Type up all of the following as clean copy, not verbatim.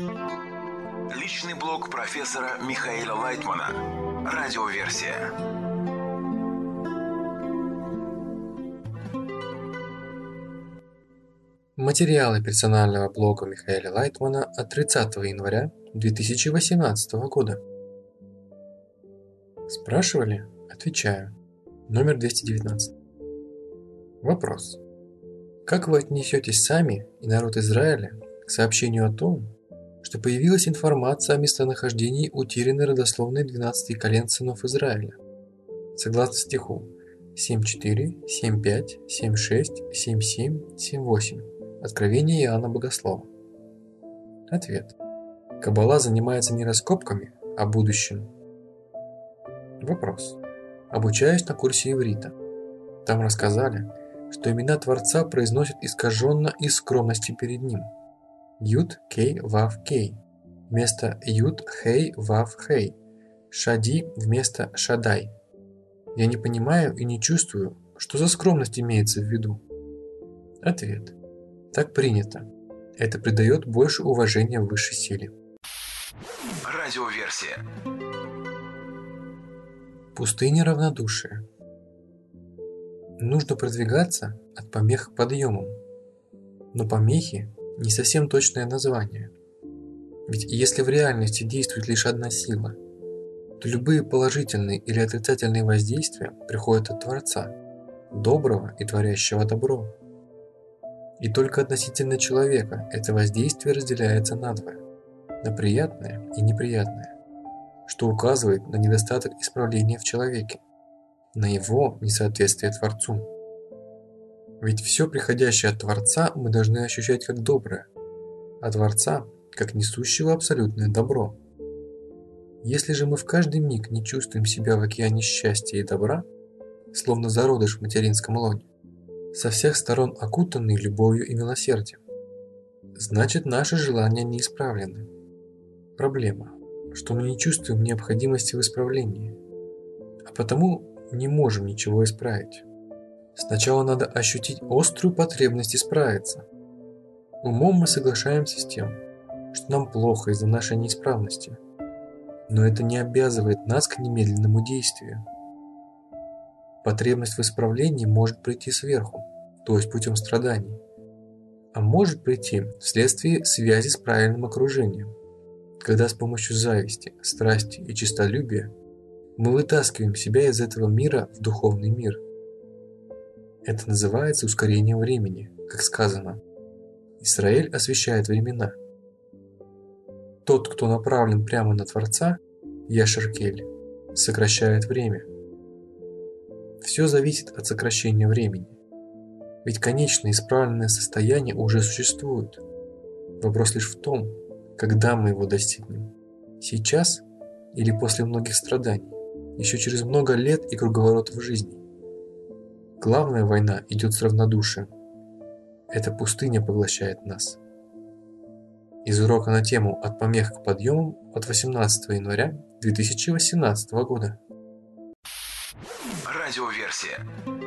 Личный блог профессора Михаила Лайтмана. Радиоверсия. Материалы персонального блога Михаила Лайтмана от 30 января 2018 года. Спрашивали? Отвечаю. Номер 219. Вопрос. Как вы отнесетесь сами и народ Израиля к сообщению о том, что появилась информация о местонахождении утерянной родословной 12 колен сынов Израиля? Согласно стиху 7.4, 7.5, 7.6, 7.7, 7.8. Откровение Иоанна Богослова. Ответ. Каббала занимается не раскопками, а будущим. Вопрос. Обучаюсь на курсе иврита. Там рассказали, что имена Творца произносят искаженно из скромности перед Ним. Юд Кей Вав Кей вместо Юд Хей Вав Хей. Шади вместо Шадай. Я не понимаю и не чувствую, что за скромность имеется в виду. Ответ. Так принято. Это придает больше уважения высшей силе. Радиоверсия. Пустыня равнодушия. Нужно продвигаться от помех к подъемам. Но помехи – не совсем точное название. Ведь если в реальности действует лишь одна сила, то любые положительные или отрицательные воздействия приходят от Творца, доброго и творящего добро. И только относительно человека это воздействие разделяется надвое, на приятное и неприятное, что указывает на недостаток исправления в человеке, на его несоответствие Творцу. Ведь все приходящее от Творца мы должны ощущать как доброе, а Творца как несущего абсолютное добро. Если же мы в каждый миг не чувствуем себя в океане счастья и добра, словно зародыш в материнском лоне, со всех сторон окутанный любовью и милосердием, значит, наши желания не исправлены. Проблема, что мы не чувствуем необходимости в исправлении, а потому не можем ничего исправить. Сначала надо ощутить острую потребность исправиться. Умом мы соглашаемся с тем, что нам плохо из-за нашей неисправности, но это не обязывает нас к немедленному действию. Потребность в исправлении может прийти сверху, то есть путем страданий, а может прийти вследствие связи с правильным окружением, когда с помощью зависти, страсти и честолюбия мы вытаскиваем себя из этого мира в духовный мир. Это называется ускорением времени, как сказано. Израиль освещает времена. Тот, кто направлен прямо на Творца, Яшеркель, сокращает время. Все зависит от сокращения времени. Ведь конечное исправленное состояние уже существует. Вопрос лишь в том, когда мы его достигнем. Сейчас или после многих страданий, еще через много лет и круговоротов жизни. Главная война идет с равнодушием. Эта пустыня поглощает нас. Из урока на тему «От помех к подъемам» от 18 января 2018 года. Радиоверсия.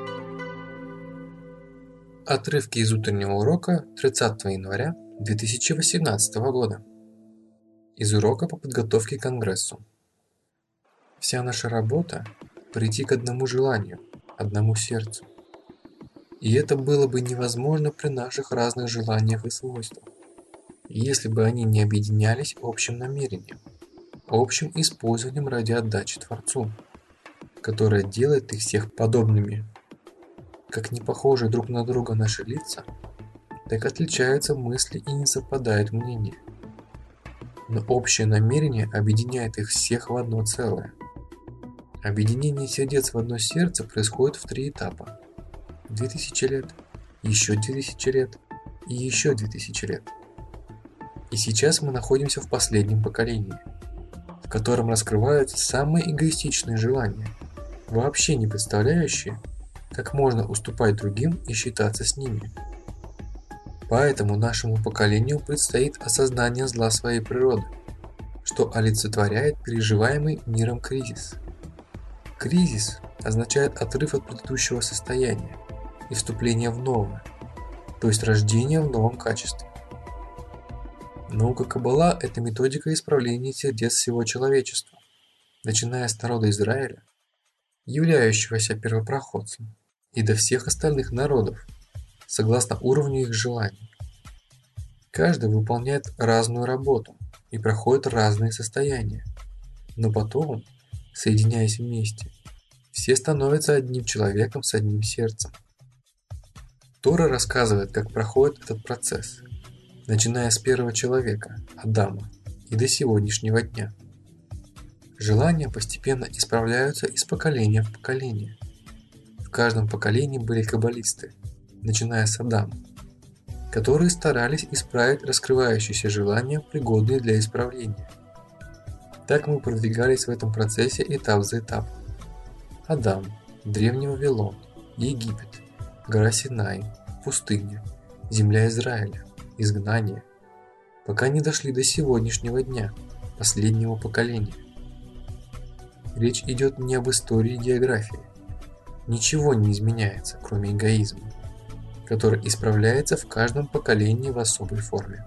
Отрывки из утреннего урока 30 января 2018 года. Из урока по подготовке к Конгрессу. Вся наша работа – прийти к одному желанию, одному сердцу. И это было бы невозможно при наших разных желаниях и свойствах, если бы они не объединялись общим намерением, общим использованием ради отдачи Творцу, которое делает их всех подобными. Как не похожи друг на друга наши лица, так отличаются мысли и не совпадают мнения. Но общее намерение объединяет их всех в одно целое. Объединение сердец в одно сердце происходит в 3 этапа. 2000 лет, еще 2000 лет и еще 2000 лет. И сейчас мы находимся в последнем поколении, в котором раскрываются самые эгоистичные желания, вообще не представляющие, как можно уступать другим и считаться с ними. Поэтому нашему поколению предстоит осознание зла своей природы, что олицетворяет переживаемый миром кризис. Кризис означает отрыв от предыдущего состояния и вступление в новое, то есть рождение в новом качестве. Наука Каббала – это методика исправления сердец всего человечества, начиная с народа Израиля, являющегося первопроходцем, и до всех остальных народов, согласно уровню их желаний. Каждый выполняет разную работу и проходит разные состояния, но потом, соединяясь вместе, все становятся одним человеком с одним сердцем. Тора рассказывает, как проходит этот процесс, начиная с первого человека, Адама, и до сегодняшнего дня. Желания постепенно исправляются из поколения в поколение. В каждом поколении были каббалисты, начиная с Адама, которые старались исправить раскрывающиеся желания, пригодные для исправления. Так мы продвигались в этом процессе этап за этапом. Адам, Древний Вавилон, Египет, гора Синай, пустыня, земля Израиля, изгнание, пока не дошли до сегодняшнего дня, последнего поколения. Речь идет не об истории и географии. Ничего не изменяется, кроме эгоизма, который исправляется в каждом поколении в особой форме.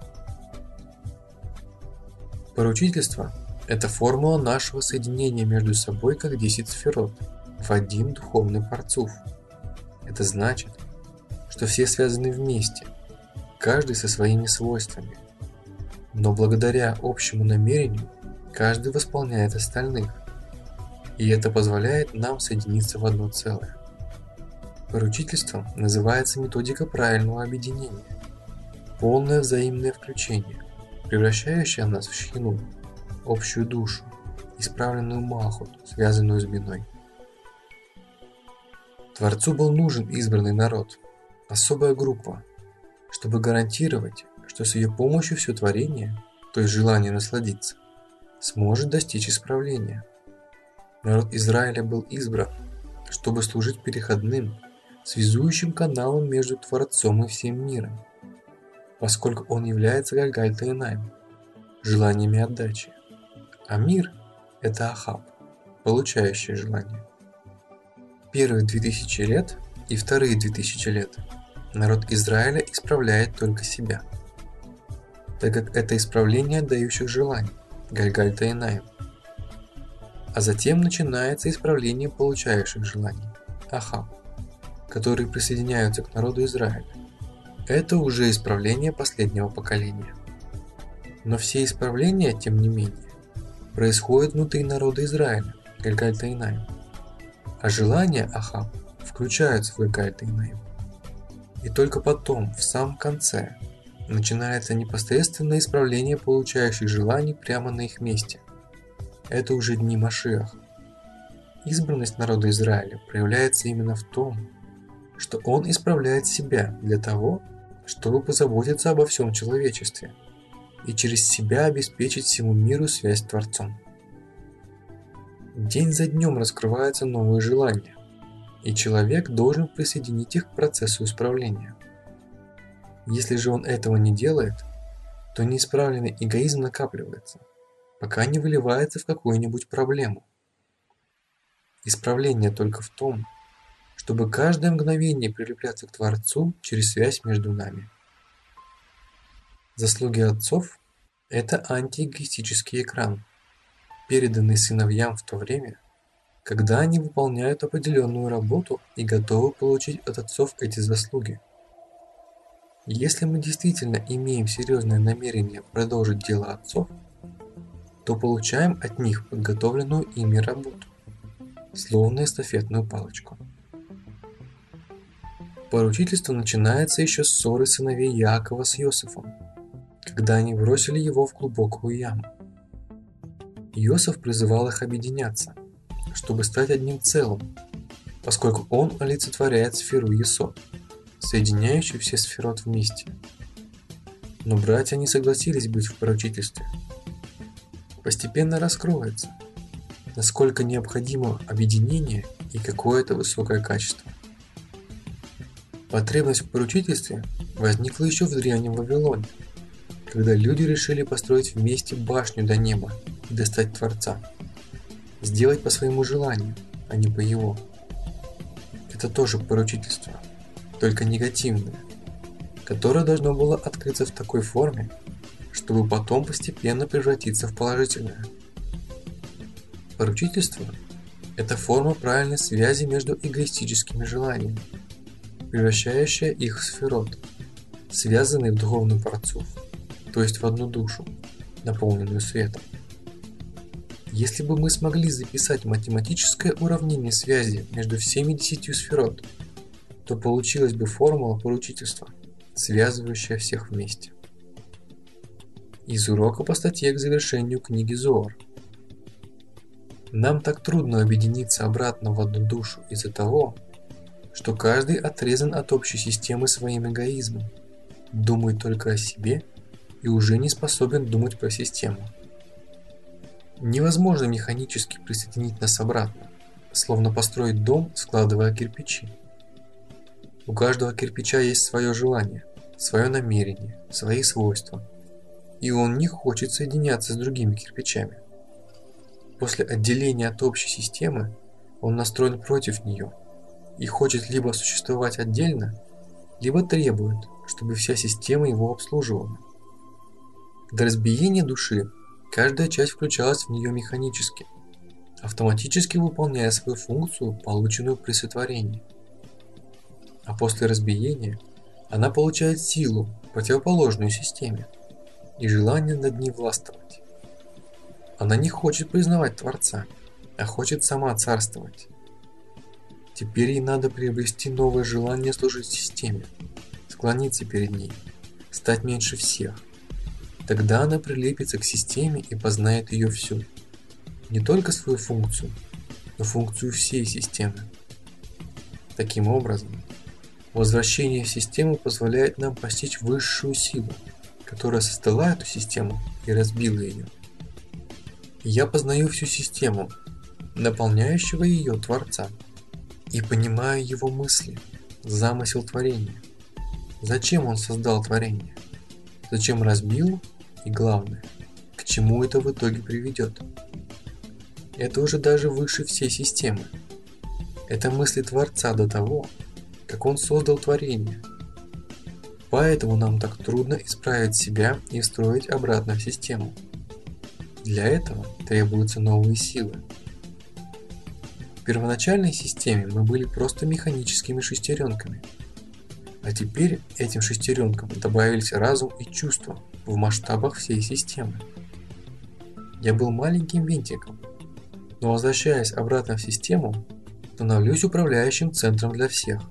Поручительство – это формула нашего соединения между собой как 10 сферот в один духовный парцуф. Это значит, что все связаны вместе, каждый со своими свойствами. Но благодаря общему намерению каждый восполняет остальных, и это позволяет нам соединиться в одно целое. Поручительством называется методика правильного объединения, полное взаимное включение, превращающее нас в шхину, общую душу, исправленную малхут, связанную с биной. Творцу был нужен избранный народ, особая группа, чтобы гарантировать, что с ее помощью все творение, то есть желание насладиться, сможет достичь исправления. Народ Израиля был избран, чтобы служить переходным, связующим каналом между Творцом и всем миром, поскольку он является Гальгальта Эйнаим, желаниями отдачи, а мир – это Ахав, получающий желание. Первые 2000 лет и вторые 2000 лет народ Израиля исправляет только себя, так как это исправление отдающих желаний, Гальгальта Эйнаим. А затем начинается исправление получающих желаний, Ахав, которые присоединяются к народу Израиля. Это уже исправление последнего поколения. Но все исправления, тем не менее, происходят внутри народа Израиля, Гальгальта Эйнаим, а желания Ахав включаются в Гальгальта Эйнаим. И только потом, в самом конце, начинается непосредственное исправление получающих желаний прямо на их месте. Это уже дни Машиах. Избранность народа Израиля проявляется именно в том, что он исправляет себя для того, чтобы позаботиться обо всем человечестве и через себя обеспечить всему миру связь с Творцом. День за днем раскрываются новые желания, и человек должен присоединить их к процессу исправления. Если же он этого не делает, то неисправленный эгоизм накапливается, пока не выливается в какую-нибудь проблему. Исправление только в том, чтобы каждое мгновение прилепляться к Творцу через связь между нами. Заслуги отцов – это антиэгоистический экран, переданный сыновьям в то время, когда они выполняют определенную работу и готовы получить от отцов эти заслуги. Если мы действительно имеем серьезное намерение продолжить дело отцов, то получаем от них подготовленную ими работу, словно эстафетную палочку. Поручительство начинается еще с ссоры сыновей Яакова с Иосифом, когда они бросили его в глубокую яму. Иосиф призывал их объединяться, чтобы стать одним целым, поскольку он олицетворяет сферу Есод, соединяющую все сферот вместе. Но братья не согласились быть в поручительстве. Постепенно раскроется, насколько необходимо объединение и какое-то высокое качество. Потребность в поручительстве возникла еще в Древнем Вавилоне, когда люди решили построить вместе башню до неба и достать Творца, сделать по своему желанию, а не по его. Это тоже поручительство, только негативное, которое должно было открыться в такой форме, чтобы потом постепенно превратиться в положительное. Поручительство – это форма правильной связи между эгоистическими желаниями, превращающая их в сферот, связанные в духовную парцуф, то есть в одну душу, наполненную светом. Если бы мы смогли записать математическое уравнение связи между всеми 10 сферот, то получилась бы формула поручительства, связывающая всех вместе. Из урока по статье к завершению книги Зоар. Нам так трудно объединиться обратно в одну душу из-за того, что каждый отрезан от общей системы своим эгоизмом, думает только о себе и уже не способен думать про систему. Невозможно механически присоединить нас обратно, словно построить дом, складывая кирпичи. У каждого кирпича есть свое желание, свое намерение, свои свойства, и он не хочет соединяться с другими кирпичами. После отделения от общей системы он настроен против нее и хочет либо существовать отдельно, либо требует, чтобы вся система его обслуживала. До разбиения души каждая часть включалась в нее механически, автоматически выполняя свою функцию, полученную при сотворении. А после разбиения она получает силу, противоположную системе, и желание над ней властвовать. Она не хочет признавать Творца, а хочет сама царствовать. Теперь ей надо приобрести новое желание служить системе, склониться перед ней, стать меньше всех. Тогда она прилепится к системе и познает ее всю. Не только свою функцию, но функцию всей системы. Таким образом, возвращение в систему позволяет нам постичь высшую силу, которая создала эту систему и разбила ее. Я познаю всю систему, наполняющего ее Творца, и понимаю его мысли, замысел творения. Зачем он создал творение? Зачем разбил? И главное, к чему это в итоге приведет? Это уже даже выше всей системы. Это мысли Творца до того, как он создал творение. Поэтому нам так трудно исправить себя и встроить обратно в систему. Для этого требуются новые силы. В первоначальной системе мы были просто механическими шестеренками. А теперь этим шестеренкам добавились разум и чувства в масштабах всей системы. Я был маленьким винтиком, но возвращаясь обратно в систему, становлюсь управляющим центром для всех.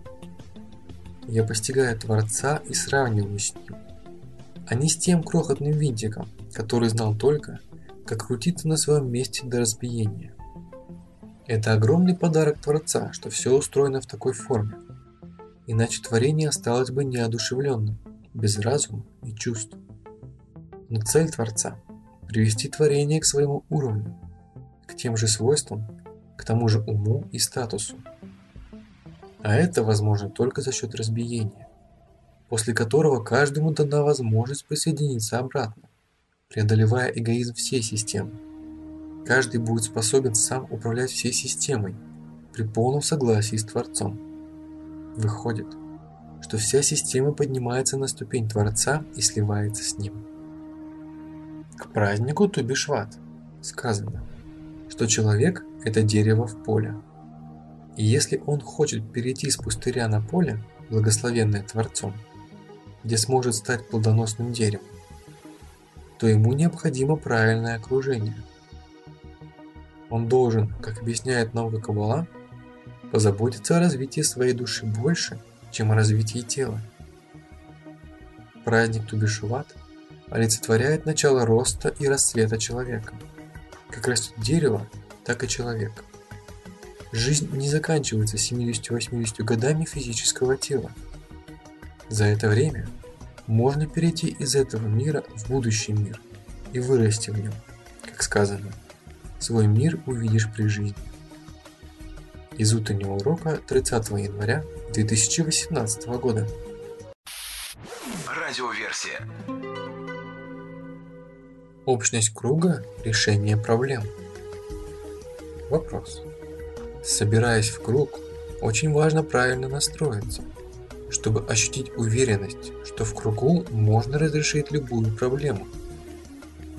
Я постигаю Творца и сравниваю с ним, а не с тем крохотным винтиком, который знал только, как крутиться на своем месте до разбиения. Это огромный подарок Творца, что все устроено в такой форме. Иначе творение осталось бы неодушевленным, без разума и чувств. Но цель Творца – привести творение к своему уровню, к тем же свойствам, к тому же уму и статусу. А это возможно только за счет разбиения, после которого каждому дана возможность присоединиться обратно, преодолевая эгоизм всей системы. Каждый будет способен сам управлять всей системой при полном согласии с Творцом. Выходит, что вся система поднимается на ступень Творца и сливается с ним. К празднику Ту-би-Шват сказано, что человек – это дерево в поле. И если он хочет перейти с пустыря на поле, благословенное Творцом, где сможет стать плодоносным деревом, то ему необходимо правильное окружение. Он должен, как объясняет наука Каббала, позаботиться о развитии своей души больше, чем о развитии тела. Праздник Ту-би-Шват олицетворяет начало роста и расцвета человека. Как растет дерево, так и человек. Жизнь не заканчивается 70-80 годами физического тела. За это время можно перейти из этого мира в будущий мир и вырасти в нем, как сказано, свой мир увидишь при жизни. Из утреннего урока 30 января 2018 года. Радиоверсия. Общность круга – решение проблем. Вопрос. Собираясь в круг, очень важно правильно настроиться, чтобы ощутить уверенность, что в кругу можно разрешить любую проблему,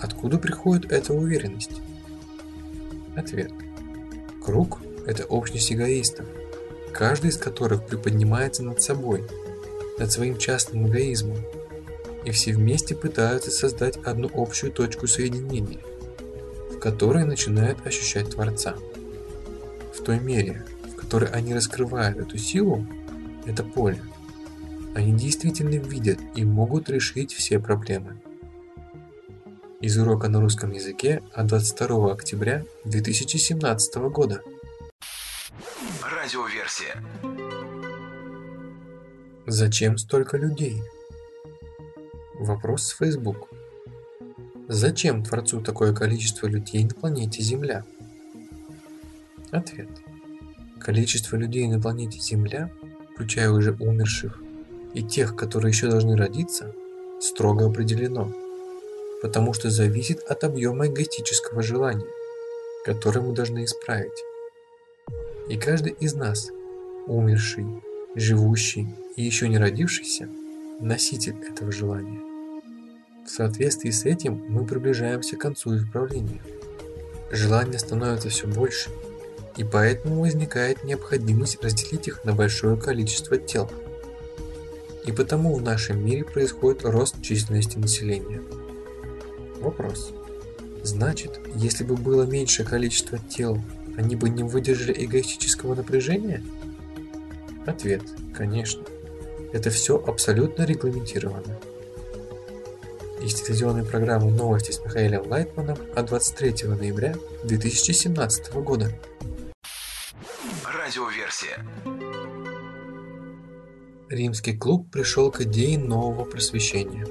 Откуда приходит эта уверенность? Ответ. Круг – это общность эгоистов, каждый из которых приподнимается над собой, над своим частным эгоизмом, и все вместе пытаются создать одну общую точку соединения, в которой начинают ощущать Творца. В той мере, в которой они раскрывают эту силу, это поле, они действительно видят и могут решить все проблемы. Из урока на русском языке от 22 октября 2017 года. Радиоверсия. Зачем столько людей? Вопрос с Facebook. Зачем Творцу такое количество людей на планете Земля? Ответ. Количество людей на планете Земля, включая уже умерших, и тех, которые еще должны родиться, строго определено, потому что зависит от объема эгоистического желания, которое мы должны исправить. И каждый из нас, умерший, живущий и еще не родившийся, носитель этого желания. В соответствии с этим мы приближаемся к концу исправления. Желания становятся все больше, и поэтому возникает необходимость разделить их на большое количество тел. И потому в нашем мире происходит рост численности населения. Вопрос. Значит, если бы было меньшее количество тел, они бы не выдержали эгоистического напряжения? Ответ. Конечно. Это все абсолютно регламентировано. Из телевизионной программы «Новости» с Михаилом Лайтманом от 23 ноября 2017 года. Радиоверсия. Римский клуб пришел к идее нового просвещения.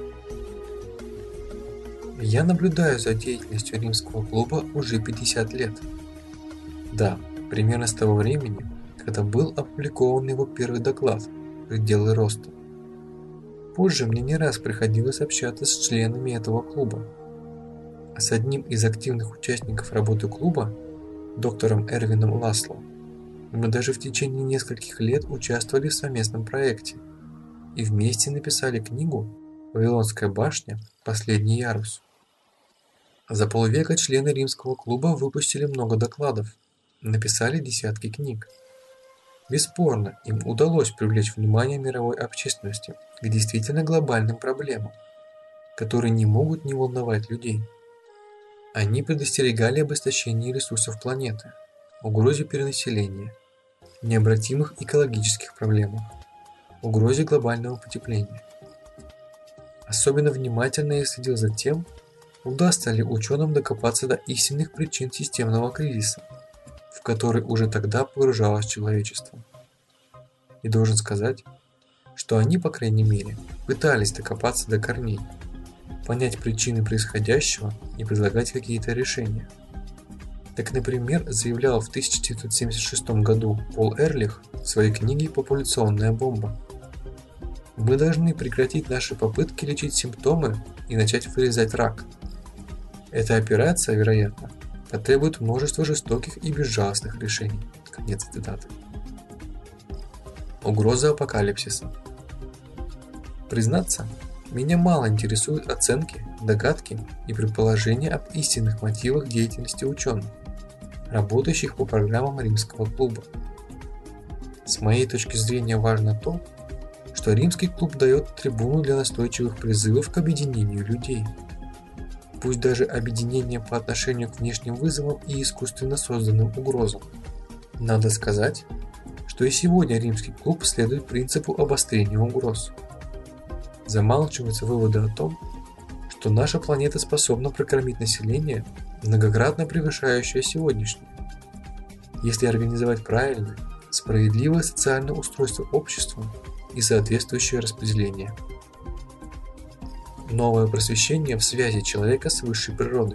Я наблюдаю за деятельностью римского клуба уже 50 лет. Да, примерно с того времени, когда был опубликован его первый доклад «Пределы роста». Позже мне не раз приходилось общаться с членами этого клуба. А с одним из активных участников работы клуба, доктором Эрвином Ласло, мы даже в течение нескольких лет участвовали в совместном проекте и вместе написали книгу «Вавилонская башня. Последний ярус». За полвека члены римского клуба выпустили много докладов, написали десятки книг. Бесспорно, им удалось привлечь внимание мировой общественности к действительно глобальным проблемам, которые не могут не волновать людей. Они предостерегали об истощении ресурсов планеты, угрозе перенаселения, необратимых экологических проблемах, угрозе глобального потепления. Особенно внимательно я следил за тем, удастся ли ученым докопаться до истинных причин системного кризиса, в который уже тогда погружалось человечество. И должен сказать, что они, по крайней мере, пытались докопаться до корней, понять причины происходящего и предлагать какие-то решения. Так, например, заявлял в 1976 году Пол Эрлих в своей книге «Популяционная бомба». Мы должны прекратить наши попытки лечить симптомы и начать вырезать рак. Эта операция, вероятно, потребует множества жестоких и безжалостных решений. Конец цитаты. Угроза апокалипсиса. Признаться, меня мало интересуют оценки, догадки и предположения об истинных мотивах деятельности ученых, работающих по программам Римского клуба. С моей точки зрения важно то, что Римский клуб дает трибуну для настойчивых призывов к объединению людей. Пусть даже объединение по отношению к внешним вызовам и искусственно созданным угрозам. Надо сказать, что и сегодня Римский клуб следует принципу обострения угроз. Замалчиваются выводы о том, что наша планета способна прокормить население, многократно превышающее сегодняшнее, если организовать правильное, справедливое социальное устройство общества и соответствующее распределение. Новое просвещение в связи человека с высшей природой.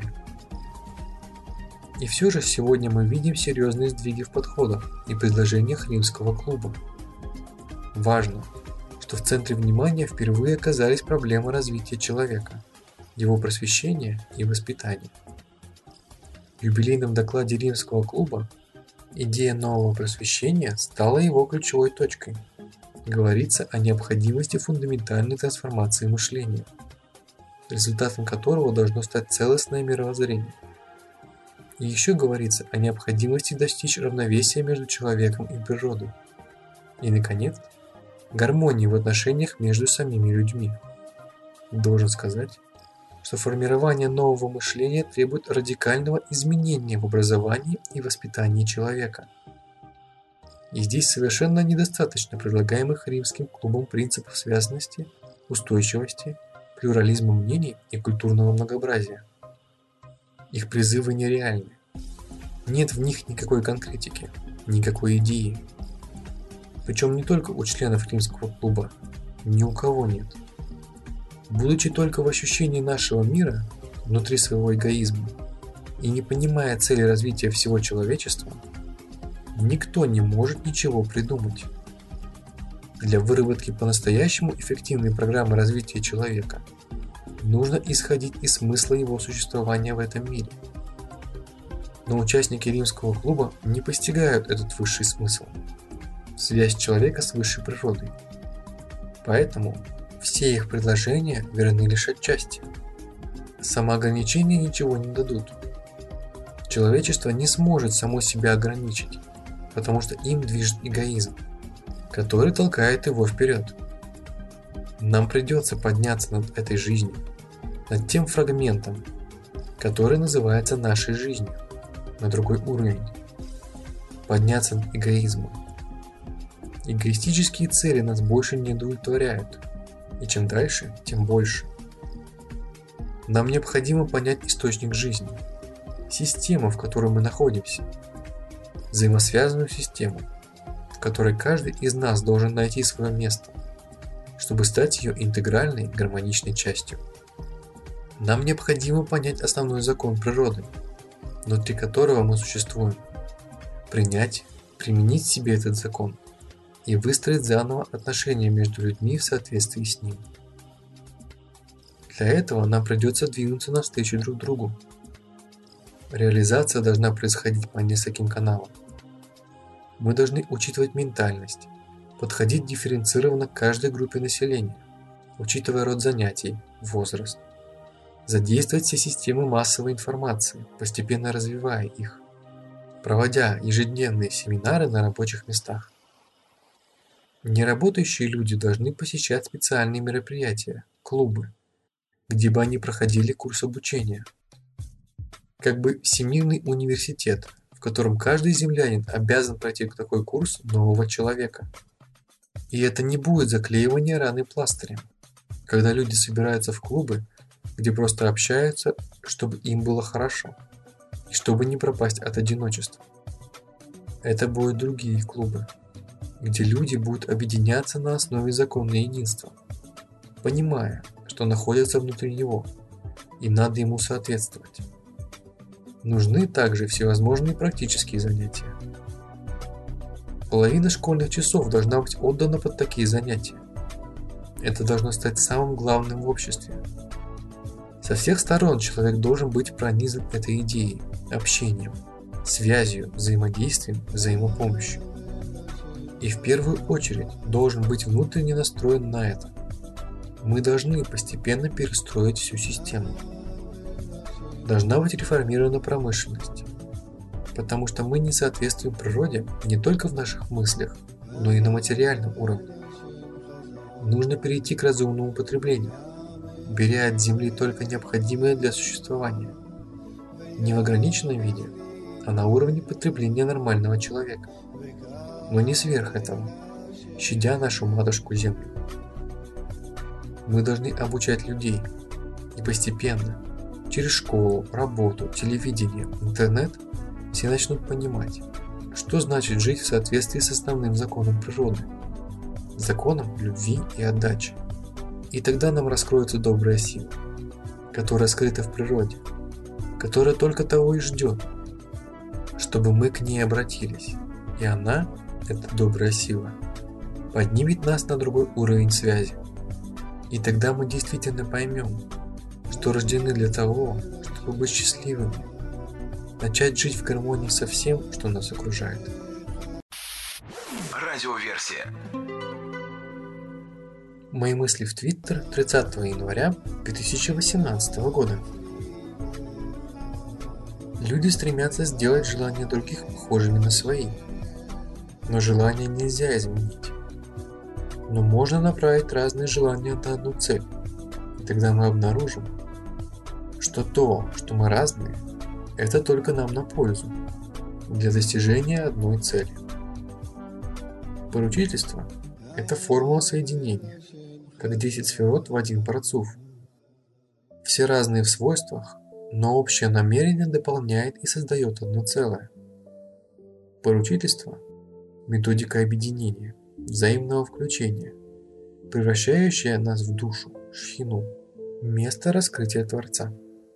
И все же сегодня мы видим серьезные сдвиги в подходах и предложениях Римского клуба. Важно, что в центре внимания впервые оказались проблемы развития человека, его просвещения и воспитания. В юбилейном докладе Римского клуба идея нового просвещения стала его ключевой точкой. Говорится о необходимости фундаментальной трансформации мышления. результатом которого должно стать целостное мировоззрение. И еще говорится о необходимости достичь равновесия между человеком и природой. И, наконец, гармонии в отношениях между самими людьми. Должен сказать, что формирование нового мышления требует радикального изменения в образовании и воспитании человека. И здесь совершенно недостаточно предлагаемых римским клубом принципов связанности, устойчивости, плюрализма мнений и культурного многообразия. Их призывы нереальны. Нет в них никакой конкретики, никакой идеи. Причем не только у членов римского клуба, ни у кого нет. Будучи только в ощущении нашего мира, внутри своего эгоизма, и не понимая цели развития всего человечества, никто не может ничего придумать. Для выработки по-настоящему эффективной программы развития человека нужно исходить из смысла его существования в этом мире. Но участники римского клуба не постигают этот высший смысл – связь человека с высшей природой. Поэтому все их предложения верны лишь отчасти. Самоограничения ничего не дадут. Человечество не сможет само себя ограничить, потому что им движет эгоизм, который толкает его вперед. Нам придется подняться над этой жизнью, над тем фрагментом, который называется нашей жизнью, на другой уровень. Подняться над эгоизмом. Эгоистические цели нас больше не удовлетворяют, и чем дальше, тем больше. Нам необходимо понять источник жизни, систему, в которой мы находимся, взаимосвязанную систему, в которой каждый из нас должен найти свое место, чтобы стать ее интегральной, гармоничной частью. Нам необходимо понять основной закон природы, внутри которого мы существуем, принять, применить в себе этот закон и выстроить заново отношения между людьми в соответствии с ним. Для этого нам придется двинуться навстречу друг другу. Реализация должна происходить по нескольким каналам. Мы должны учитывать ментальность, подходить дифференцированно к каждой группе населения, учитывая род занятий, возраст, задействовать все системы массовой информации, постепенно развивая их, проводя ежедневные семинары на рабочих местах. Неработающие люди должны посещать специальные мероприятия, клубы, где бы они проходили курс обучения. Как бы всемирный университет, в котором каждый землянин обязан пройти такой курс нового человека. И это не будет заклеивание раны пластырем, когда люди собираются в клубы, где просто общаются, чтобы им было хорошо, и чтобы не пропасть от одиночества. Это будут другие клубы, где люди будут объединяться на основе закона единства, понимая, что находится внутри него, и надо ему соответствовать. Нужны также всевозможные практические занятия. Половина школьных часов должна быть отдана под такие занятия. Это должно стать самым главным в обществе. Со всех сторон человек должен быть пронизан этой идеей, общением, связью, взаимодействием, взаимопомощью. И в первую очередь должен быть внутренне настроен на это. Мы должны постепенно перестроить всю систему. Должна быть реформирована промышленность, потому что мы не соответствуем природе не только в наших мыслях, но и на материальном уровне. Нужно перейти к разумному потреблению, беря от земли только необходимое для существования, не в ограниченном виде, а на уровне потребления нормального человека, но не сверх этого, щадя нашу матушку землю. Мы должны обучать людей, и постепенно, через школу, работу, телевидение, интернет, все начнут понимать, что значит жить в соответствии с основным законом природы, законом любви и отдачи. И тогда нам раскроется добрая сила, которая скрыта в природе, которая только того и ждет, чтобы мы к ней обратились, и она, эта добрая сила, поднимет нас на другой уровень связи. И тогда мы действительно поймем, что рождены для того, чтобы быть счастливыми, начать жить в гармонии со всем, что нас окружает. Радиоверсия. Мои мысли в Твиттер 30 января 2018 года. Люди стремятся сделать желания других похожими на свои. Но желания нельзя изменить. Но можно направить разные желания на одну цель. И тогда мы обнаружим, что то, что мы разные, это только нам на пользу, для достижения одной цели. Поручительство – это формула соединения, как 10 сферот в один парцуф. Все разные в свойствах, но общее намерение дополняет и создает одно целое. Поручительство – методика объединения, взаимного включения, превращающая нас в душу, шхину, место раскрытия Творца.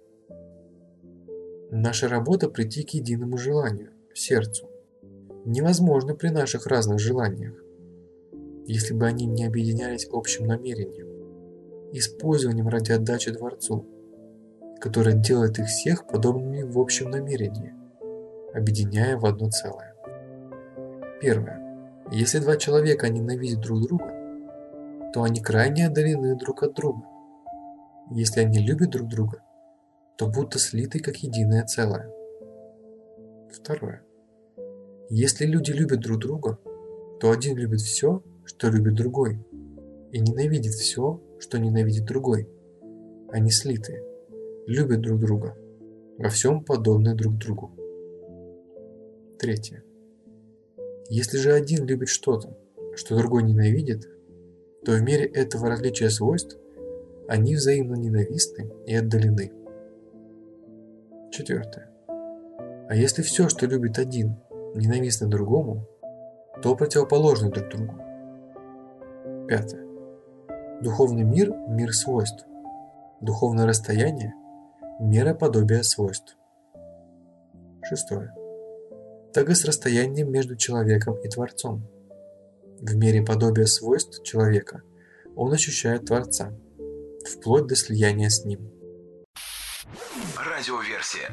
Наша работа – прийти к единому желанию, сердцу. Невозможно при наших разных желаниях, если бы они не объединялись общим намерением, использованием ради отдачи Творцу, которое делает их всех подобными в общем намерении, объединяя в одно целое. Первое. Если два человека ненавидят друг друга, то они крайне отдалены друг от друга. Если они любят друг друга, то будто слиты как единое целое. Второе. Если люди любят друг друга, то один любит все, что любит другой, и ненавидит все, что ненавидит другой. Они слиты, любят друг друга, во всем подобны друг другу. Третье. Если же один любит что-то, что другой ненавидит, то в мере этого различия свойств они взаимно ненавистны и отдалены. Четвертое. А если все, что любит один, ненавистно другому, то противоположны друг другу. Пятое. Духовный мир – мир свойств. Духовное расстояние – мера подобия свойств. Шестое. Так и с расстоянием между человеком и Творцом. В мере подобия свойств человека он ощущает Творца, вплоть до слияния с ним. Радиоверсия.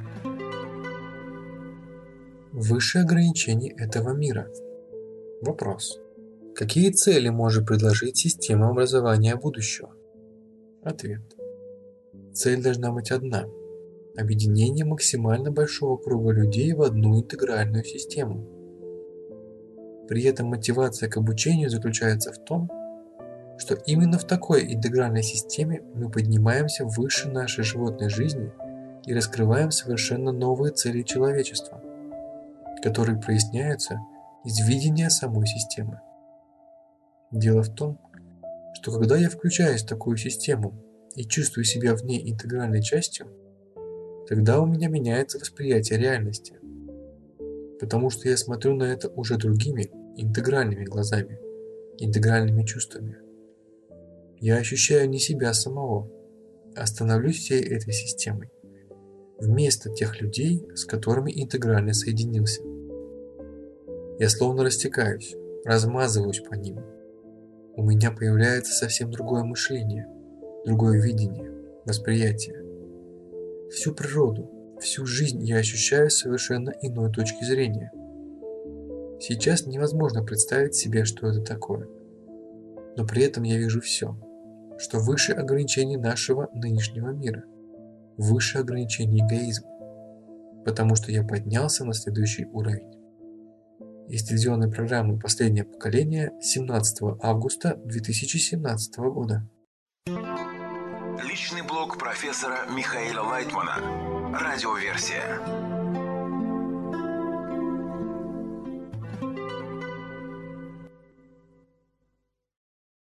Высшее ограничение этого мира. Вопрос. Какие цели может предложить система образования будущего? Ответ. Цель должна быть одна – объединение максимально большого круга людей в одну интегральную систему. При этом мотивация к обучению заключается в том, что именно в такой интегральной системе мы поднимаемся выше нашей животной жизни и раскрываем совершенно новые цели человечества, которые проясняются из видения самой системы. Дело в том, что когда я включаюсь в такую систему и чувствую себя в ней интегральной частью, тогда у меня меняется восприятие реальности, потому что я смотрю на это уже другими, интегральными глазами, интегральными чувствами. Я ощущаю не себя самого, а становлюсь всей этой системой, вместо тех людей, с которыми интегрально соединился. Я словно растекаюсь, размазываюсь по ним. У меня появляется совсем другое мышление, другое видение, восприятие. Всю природу, всю жизнь я ощущаю с совершенно иной точки зрения. Сейчас невозможно представить себе, что это такое. Но при этом я вижу все, что выше ограничений нашего нынешнего мира, выше ограничений эгоизма, потому что я поднялся на следующий уровень. Из телевизионной программы «Последнее поколение» 17 августа 2017 года. Личный блог профессора Михаила Лайтмана. Радиоверсия.